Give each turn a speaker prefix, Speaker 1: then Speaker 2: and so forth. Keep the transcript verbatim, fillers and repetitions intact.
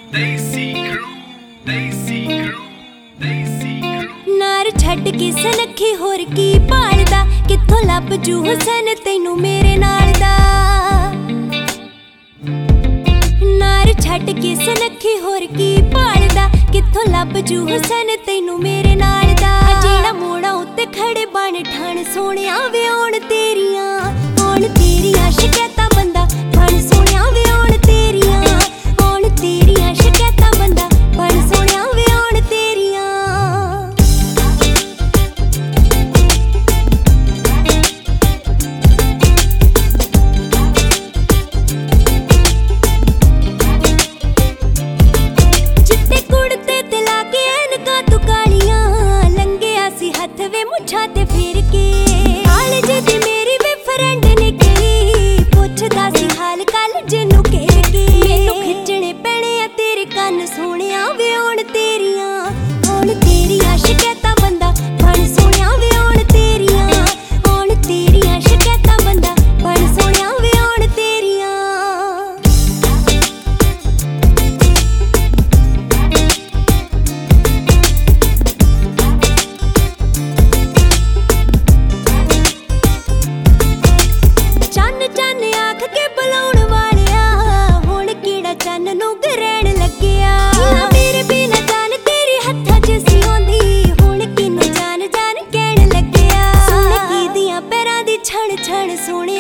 Speaker 1: नार छड्ड के सनखी होर की भालदा कित्थों लभ जू हुसन तैनू मेरे नाल दा। नार छड्ड के सनखी होर की भालदा कित्थों लभ जू हुसन तैनू मेरे नाल दा। जेड़ा मोड़ा उत्ते खड़े बन ठाण सोहणिया वे आउण तेरियां आउण तेरियां शिकायतां बंदा बन सोहणिया वे आउण तेरियां आउण तेरियां शिकायतां बंदा बन सोहणिया वे आउण तेरियां। चिट्टे कुड़ते ते लाके ऐनकां तू कालियां लंघिया सी हत्थ वे मुੱਛਾਂ ते फेर के। कालेज दी मेरी वे फ्रेंड ने कही पुछदा सी हाल कालेज नू घेर के। मैनू खिच्चणे पैणे आ तेरे कन्न सोहणिया वे आउण तेरियां आउण तेरियां शिकायतां बंदा बन सोहणिया वे आउण तेरियां आउण तेरियां शिकायतां बंदा बन सोहणिया वे आउण तेरियां। चन्न चन्न आख के बुलाउण वालिया हुण किहड़ा चन्न नू ग्रहण लग्गिया। मेरे बिना जान तेरे हत्थां च सी आउंदी हुण किनू जान जान कहण लग्गिया। सुण की दियां पैरां दी छण छण सोहणिया